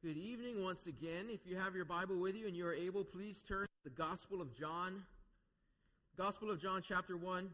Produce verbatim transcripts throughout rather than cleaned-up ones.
Good evening once again. If you have your Bible with you and you are able, please turn to the Gospel of John. Gospel of John, chapter one.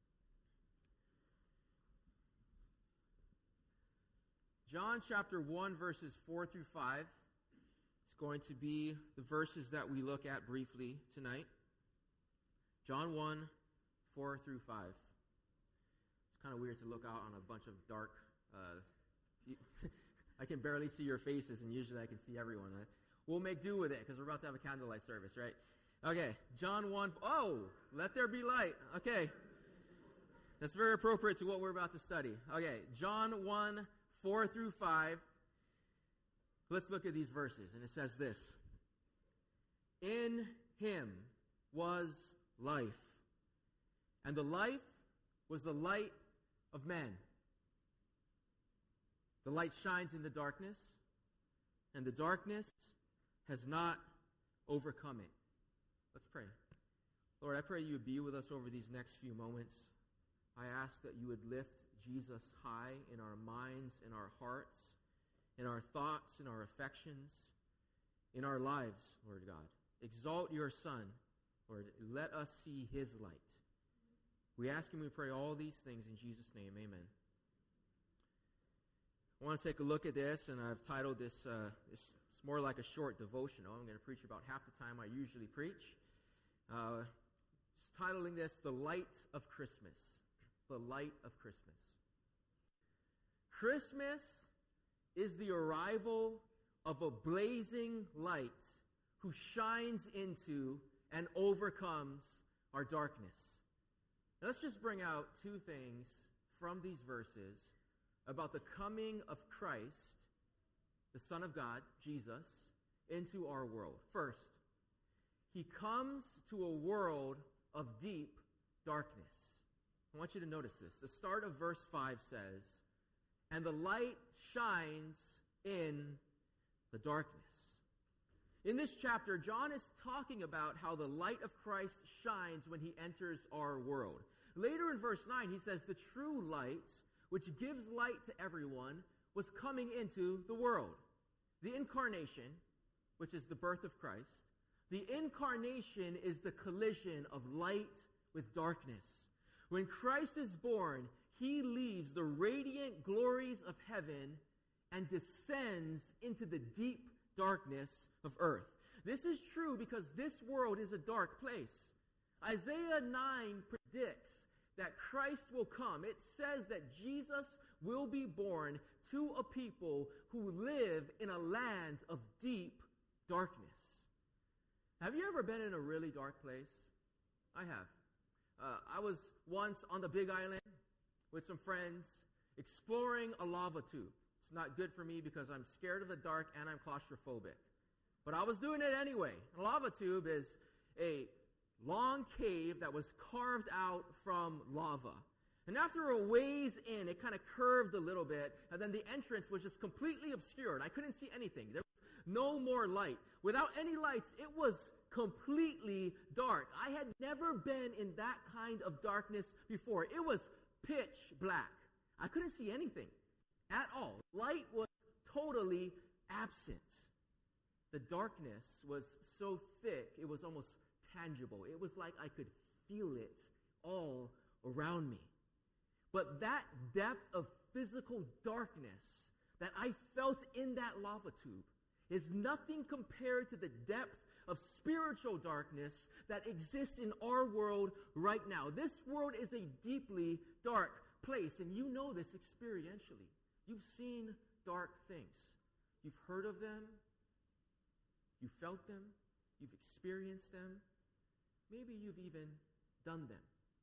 John chapter one, verses four through five. It's going to be the verses that we look at briefly tonight. John one, four through five. It's kind of weird to look out on a bunch of dark... Uh, I can barely see your faces, and usually I can see everyone. We'll make do with it, because we're about to have a candlelight service, right? Okay, John one. Oh, let there be light. Okay. That's very appropriate to what we're about to study. Okay, John one, four through five. Let's look at these verses, and it says this. In him was life, and the life was the light of men. The light shines in the darkness, and the darkness has not overcome it. Let's pray. Lord, I pray you would be with us over these next few moments. I ask that you would lift Jesus high in our minds, in our hearts, in our thoughts, in our affections, in our lives, Lord God. Exalt your Son, Lord. Let us see his light. We ask and we pray all these things in Jesus' name. Amen. I want to take a look at this, and I've titled this, uh, this it's more like a short devotional. I'm going to preach about half the time I usually preach. Uh, just titling this, The Light of Christmas. The Light of Christmas. Christmas is the arrival of a blazing light who shines into and overcomes our darkness. Now, let's just bring out two things from these verses about the coming of Christ, the Son of God, Jesus, into our world. First, he comes to a world of deep darkness. I want you to notice this. The start of verse five says, and the light shines in the darkness. In this chapter, John is talking about how the light of Christ shines when he enters our world. Later in verse nine, he says, the true light, which gives light to everyone, was coming into the world. The incarnation, which is the birth of Christ, the incarnation is the collision of light with darkness. When Christ is born, he leaves the radiant glories of heaven and descends into the deep darkness of earth. This is true because this world is a dark place. Isaiah nine predicts that Christ will come. It says that Jesus will be born to a people who live in a land of deep darkness. Have you ever been in a really dark place? I have. Uh, I was once on the Big Island with some friends exploring a lava tube. It's not good for me because I'm scared of the dark and I'm claustrophobic. But I was doing it anyway. A lava tube is a long cave that was carved out from lava. And after a ways in, it kind of curved a little bit, and then the entrance was just completely obscured. I couldn't see anything. There was no more light. Without any lights, it was completely dark. I had never been in that kind of darkness before. It was pitch black. I couldn't see anything at all. Light was totally absent. The darkness was so thick, it was almost tangible. It was like I could feel it all around me. But that depth of physical darkness that I felt in that lava tube is nothing compared to the depth of spiritual darkness that exists in our world right now. This world is a deeply dark place, and you know this experientially. You've seen dark things. You've heard of them. You felt them. You've experienced them. Maybe you've even done them.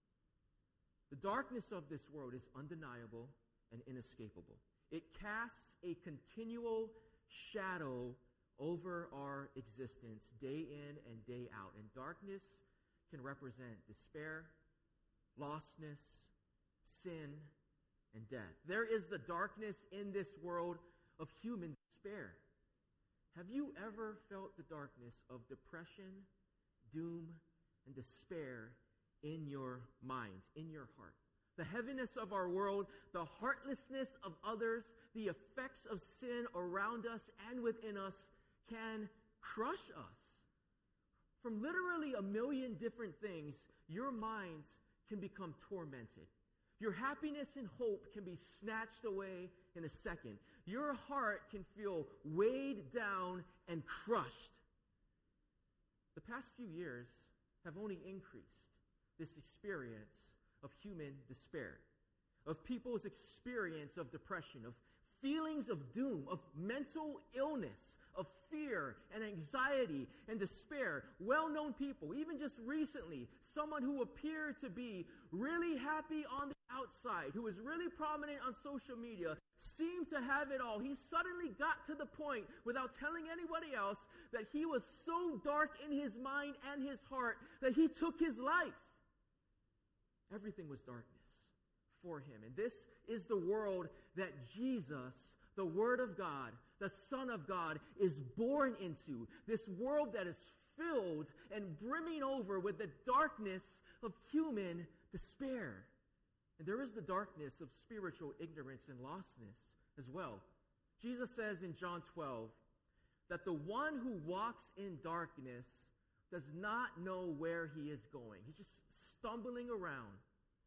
The darkness of this world is undeniable and inescapable. It casts a continual shadow over our existence day in and day out. And darkness can represent despair, lostness, sin, and death. There is the darkness in this world of human despair. Have you ever felt the darkness of depression, doom, and despair in your mind, in your heart? The heaviness of our world, the heartlessness of others, the effects of sin around us and within us can crush us. From literally a million different things, your minds can become tormented. Your happiness and hope can be snatched away in a second. Your heart can feel weighed down and crushed. The past few years have only increased this experience of human despair, of people's experience of depression, of feelings of doom, of mental illness, of fear and anxiety and despair. Well-known people, even just recently, someone who appeared to be really happy on the outside, who was really prominent on social media, seemed to have it all. He suddenly got to the point, without telling anybody else, that he was so dark in his mind and his heart that he took his life. Everything was darkness for him. And this is the world that Jesus, the Word of God, the Son of God, is born into. This world that is filled and brimming over with the darkness of human despair. And there is the darkness of spiritual ignorance and lostness as well. Jesus says in John twelve that the one who walks in darkness does not know where he is going. He's just stumbling around.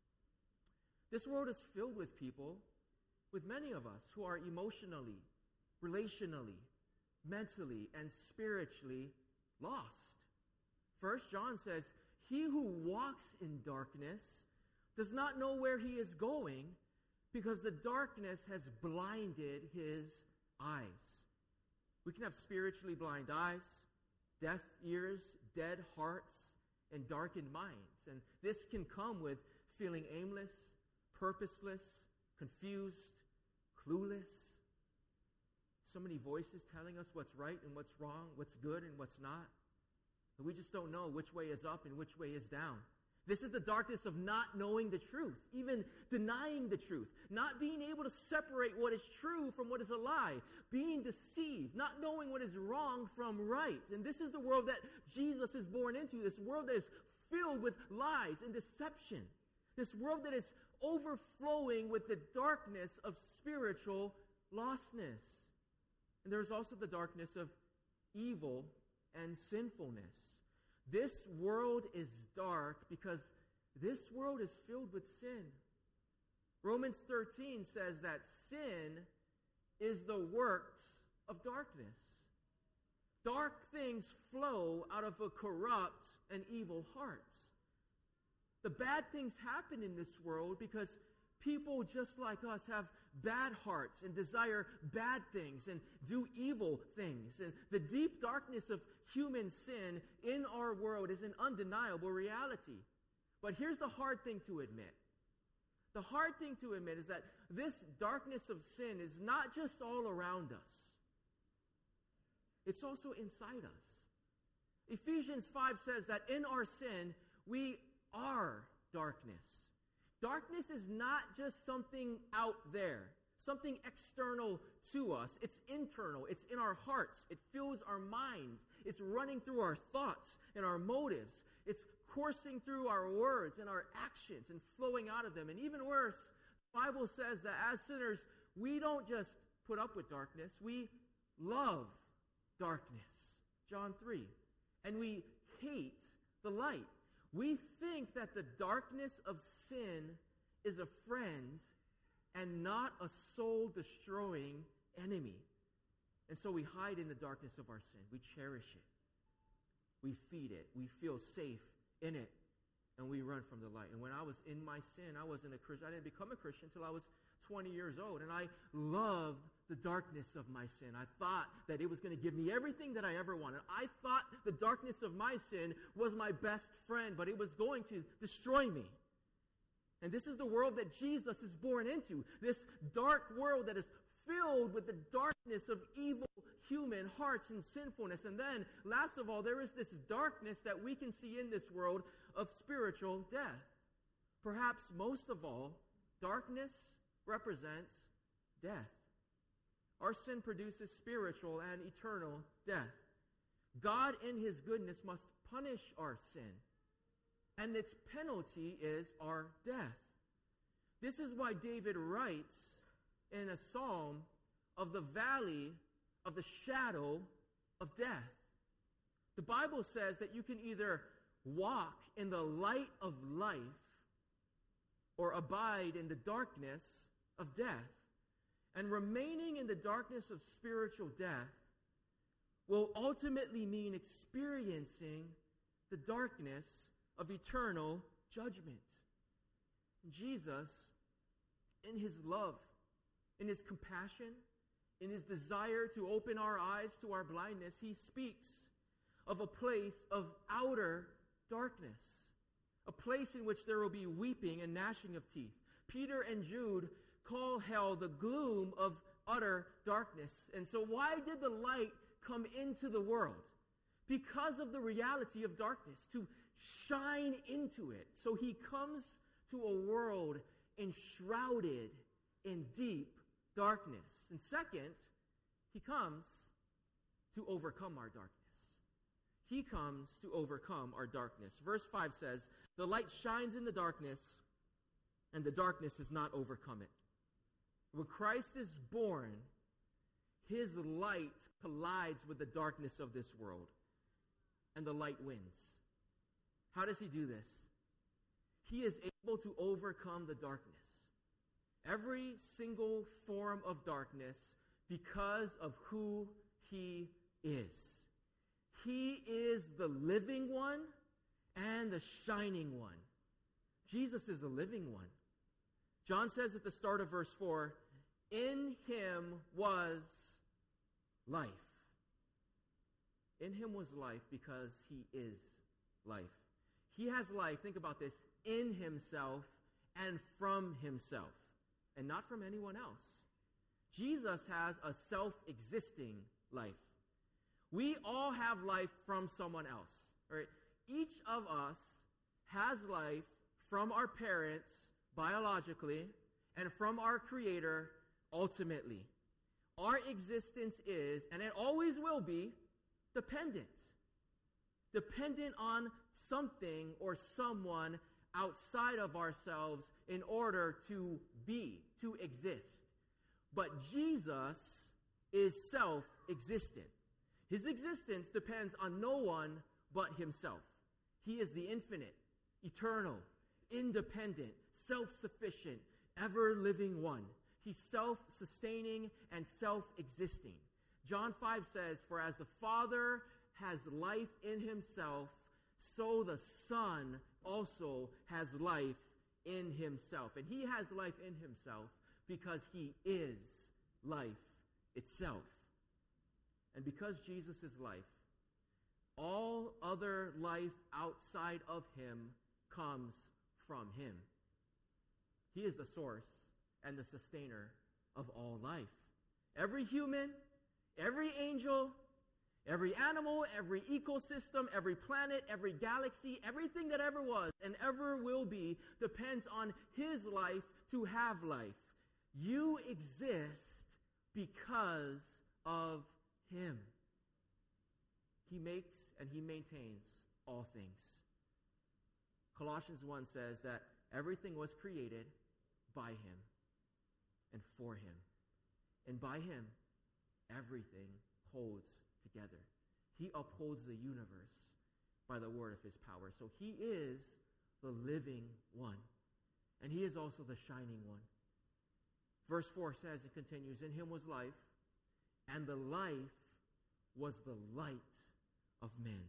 This world is filled with people, with many of us, who are emotionally, relationally, mentally, and spiritually lost. First John says, he who walks in darkness does not know where he is going because the darkness has blinded his eyes. We can have spiritually blind eyes, deaf ears, dead hearts, and darkened minds. And this can come with feeling aimless, purposeless, confused, clueless. So many voices telling us what's right and what's wrong, what's good and what's not. And we just don't know which way is up and which way is down. This is the darkness of not knowing the truth, even denying the truth, not being able to separate what is true from what is a lie, being deceived, not knowing what is wrong from right. And this is the world that Jesus is born into, this world that is filled with lies and deception, this world that is overflowing with the darkness of spiritual lostness. And there's also the darkness of evil and sinfulness. This world is dark because this world is filled with sin. Romans thirteen says that sin is the works of darkness. Dark things flow out of a corrupt and evil heart. The bad things happen in this world because people just like us have bad hearts and desire bad things and do evil things. And the deep darkness of human sin in our world is an undeniable reality. But here's the hard thing to admit. The hard thing to admit is that this darkness of sin is not just all around us. It's also inside us. Ephesians five says that in our sin, we are darkness. Darkness is not just something out there, something external to us. It's internal. It's in our hearts. It fills our minds. It's running through our thoughts and our motives. It's coursing through our words and our actions and flowing out of them. And even worse, the Bible says that as sinners, we don't just put up with darkness. We love darkness. John three. And we hate the light. We think that the darkness of sin is a friend and not a soul-destroying enemy. And so we hide in the darkness of our sin. We cherish it. We feed it. We feel safe in it. And we run from the light. And when I was in my sin, I wasn't a Christian. I didn't become a Christian until I was twenty years old. And I loved the darkness of my sin. I thought that it was going to give me everything that I ever wanted. I thought the darkness of my sin was my best friend, but it was going to destroy me. And this is the world that Jesus is born into. This dark world that is filled with the darkness of evil human hearts and sinfulness. And then, last of all, there is this darkness that we can see in this world of spiritual death. Perhaps most of all, darkness represents death. Our sin produces spiritual and eternal death. God, in his goodness, must punish our sin, and its penalty is our death. This is why David writes in a psalm of the valley of the shadow of death. The Bible says that you can either walk in the light of life or abide in the darkness of death. And remaining in the darkness of spiritual death will ultimately mean experiencing the darkness of eternal judgment. Jesus, in his love, in his compassion, in his desire to open our eyes to our blindness, he speaks of a place of outer darkness, a place in which there will be weeping and gnashing of teeth. Peter and Jude call hell the gloom of utter darkness. And so why did the light come into the world? Because of the reality of darkness, to shine into it. So he comes to a world enshrouded in deep darkness. And second, he comes to overcome our darkness. He comes to overcome our darkness. Verse five says, the light shines in the darkness, and the darkness has not overcome it. When Christ is born, his light collides with the darkness of this world, and the light wins. How does he do this? He is able to overcome the darkness, every single form of darkness, because of who he is. He is the living one and the shining one. Jesus is the living one. John says at the start of verse four, in him was life. In him was life because he is life. He has life, think about this, in himself and from himself, and not from anyone else. Jesus has a self-existing life. We all have life from someone else. Right? Each of us has life from our parents biologically and from our Creator ultimately. Our existence is, and it always will be, dependent. Dependent on something or someone outside of ourselves in order to be, to exist. But Jesus is self-existent. His existence depends on no one but himself. He is the infinite, eternal, independent, self-sufficient, ever-living one. He's self-sustaining and self-existing. John five says, for as the Father has life in himself, so the Son also has life in himself. And he has life in himself because he is life itself. And because Jesus is life, all other life outside of him comes from him. He is the source and the sustainer of all life. Every human, every angel, every animal, every ecosystem, every planet, every galaxy, everything that ever was and ever will be depends on his life to have life. You exist because of him. He makes and he maintains all things. Colossians one says that everything was created by him and for him. And by him, everything holds together. He upholds the universe by the word of his power. So he is the living one. And he is also the shining one. Verse four says, it continues, in him was life, and the life was the light of men.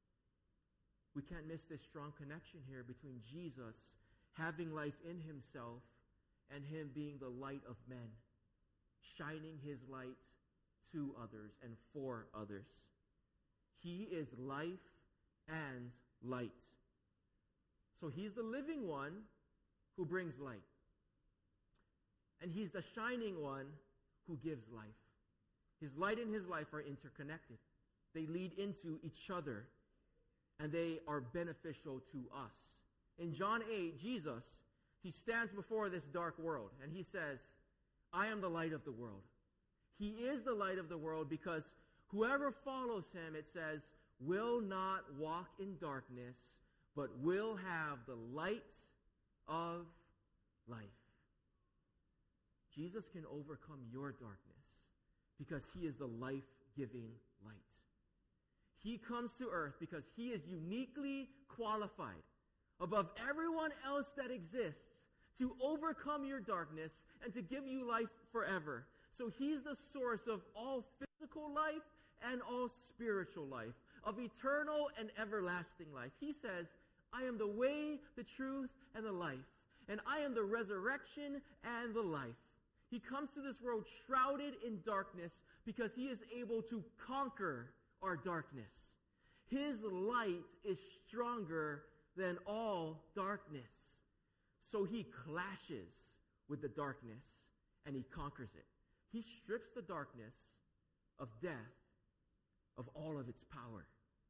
We can't miss this strong connection here between Jesus having life in himself and him being the light of men, shining his light to others and for others. He is life and light. So he's the living one who brings light. And he's the shining one who gives life. His light and his life are interconnected. They lead into each other, and they are beneficial to us. In John eight, Jesus, he stands before this dark world, and he says, I am the light of the world. He is the light of the world because whoever follows him, it says, will not walk in darkness, but will have the light of life. Jesus can overcome your darkness because he is the life-giving light. He comes to earth because he is uniquely qualified above everyone else that exists to overcome your darkness and to give you life forever. So he's the source of all physical life and all spiritual life, of eternal and everlasting life. He says, I am the way, the truth, and the life, and I am the resurrection and the life. He comes to this world shrouded in darkness because he is able to conquer our darkness. His light is stronger than all darkness. So he clashes with the darkness and he conquers it. He strips the darkness of death of all of its power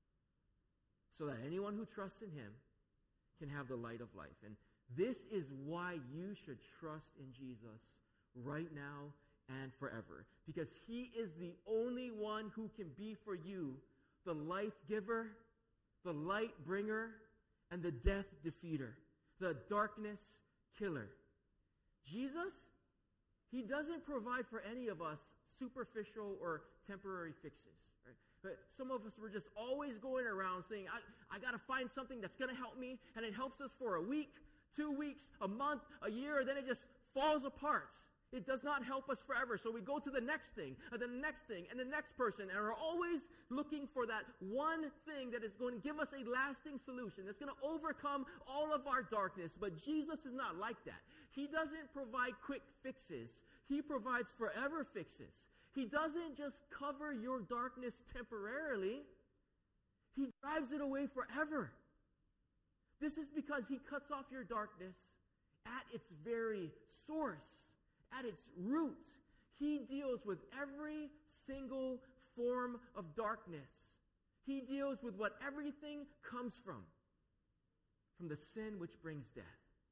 so that anyone who trusts in him can have the light of life. And this is why you should trust in Jesus right now and forever, because he is the only one who can be for you the life giver, the light bringer, and the death defeater, the darkness killer. Jesus, he doesn't provide for any of us superficial or temporary fixes. Right? But some of us were just always going around saying, I, I got to find something that's going to help me, and it helps us for a week, two weeks, a month, a year, and then it just falls apart. It does not help us forever. So we go to the next thing, and the next thing, and the next person, and we're always looking for that one thing that is going to give us a lasting solution, that's going to overcome all of our darkness. But Jesus is not like that. He doesn't provide quick fixes. He provides forever fixes. He doesn't just cover your darkness temporarily. He drives it away forever. This is because he cuts off your darkness at its very source. At its root. He deals with every single form of darkness. He deals with what everything comes from. From the sin which brings death.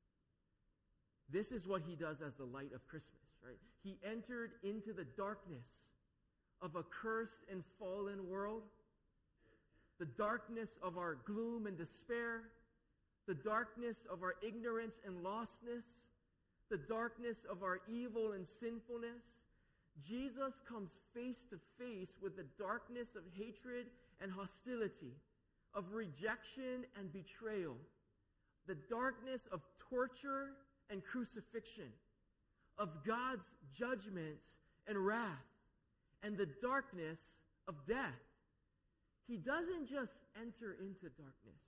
This is what he does as the light of Christmas, right? He entered into the darkness of a cursed and fallen world. The darkness of our gloom and despair. The darkness of our ignorance and lostness. The darkness of our evil and sinfulness. Jesus comes face to face with the darkness of hatred and hostility, of rejection and betrayal, the darkness of torture and crucifixion, of God's judgment and wrath, and the darkness of death. He doesn't just enter into darkness.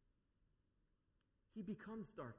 He becomes darkness.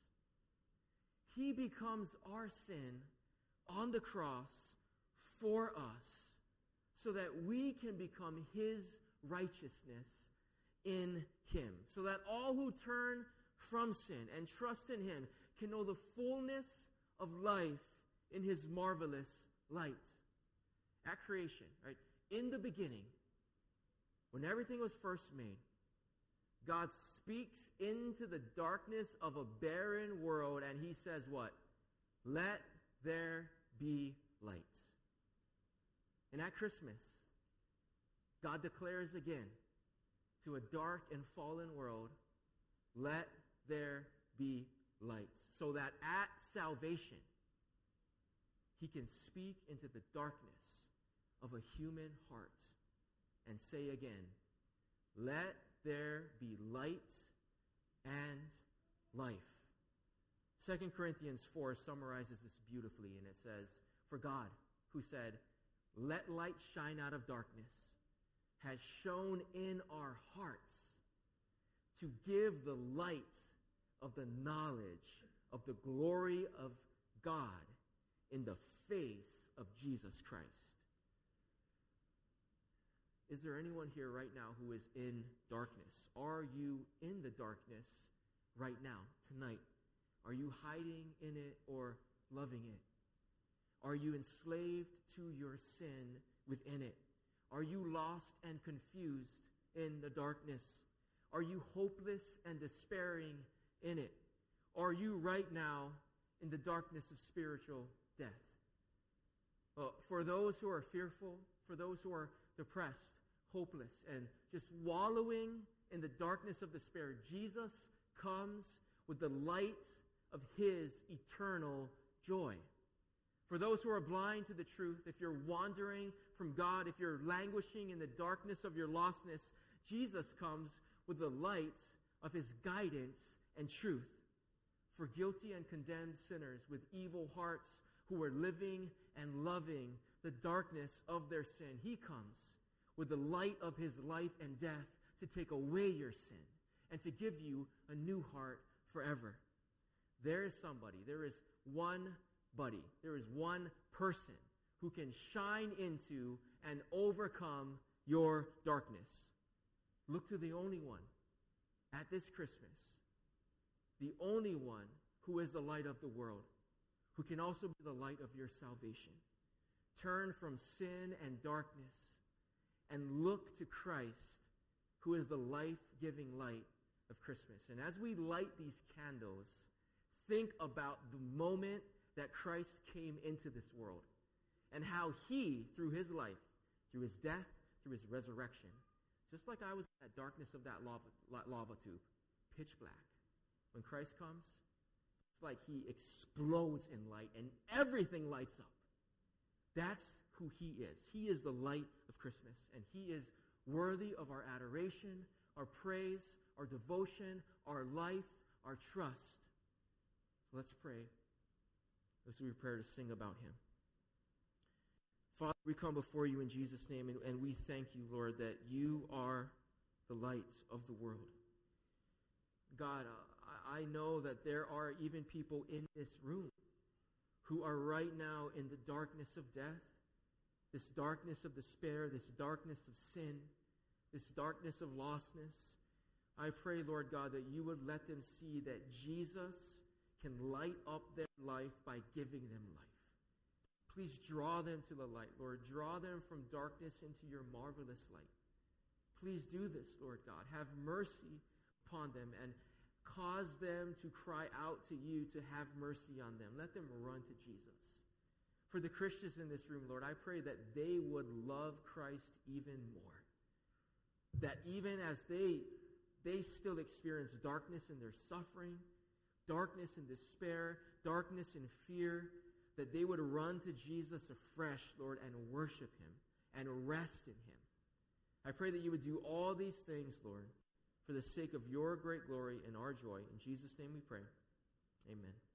He becomes our sin on the cross for us so that we can become his righteousness in him. So that all who turn from sin and trust in him can know the fullness of life in his marvelous light. At creation, right? In the beginning, when everything was first made, God speaks into the darkness of a barren world and he says what? Let there be light. And at Christmas, God declares again to a dark and fallen world, let there be light. So that at salvation, he can speak into the darkness of a human heart and say again, let there be light and life. Second Corinthians four summarizes this beautifully, and it says, for God, who said, let light shine out of darkness, has shone in our hearts to give the light of the knowledge of the glory of God in the face of Jesus Christ. Is there anyone here right now who is in darkness? Are you in the darkness right now, tonight? Are you hiding in it or loving it? Are you enslaved to your sin within it? Are you lost and confused in the darkness? Are you hopeless and despairing in it? Are you right now in the darkness of spiritual death? Uh, for those who are fearful, for those who are depressed, hopeless, and just wallowing in the darkness of despair, Jesus comes with the light of his eternal joy. For those who are blind to the truth, if you're wandering from God, if you're languishing in the darkness of your lostness, Jesus comes with the light of his guidance and truth. For guilty and condemned sinners with evil hearts who are living and loving the darkness of their sin, he comes with the light of his life and death to take away your sin and to give you a new heart forever. There is somebody, there is one buddy, there is one person who can shine into and overcome your darkness. Look to the only one at this Christmas, the only one who is the light of the world, who can also be the light of your salvation. Turn from sin and darkness and look to Christ, who is the life-giving light of Christmas. And as we light these candles, think about the moment that Christ came into this world and how he, through his life, through his death, through his resurrection, just like I was in that darkness of that lava, lava tube, pitch black. When Christ comes, it's like he explodes in light and everything lights up. That's who he is. He is the light of Christmas, and he is worthy of our adoration, our praise, our devotion, our life, our trust. Let's pray as we prepare to sing about him. Father, we come before you in Jesus' name, and, and we thank you, Lord, that you are the light of the world. God, uh, I know that there are even people in this room who are right now in the darkness of death, this darkness of despair, this darkness of sin, this darkness of lostness. I pray, Lord God, that you would let them see that Jesus can light up their life by giving them life. Please draw them to the light, Lord. Draw them from darkness into your marvelous light. Please do this, Lord God. Have mercy upon them and cause them to cry out to you to have mercy on them. Let them run to Jesus. For the Christians in this room, Lord, I pray that they would love Christ even more. That even as they, they still experience darkness in their suffering, darkness in despair, darkness in fear, that they would run to Jesus afresh, Lord, and worship him and rest in him. I pray that you would do all these things, Lord, for the sake of your great glory and our joy. In Jesus' name we pray. Amen.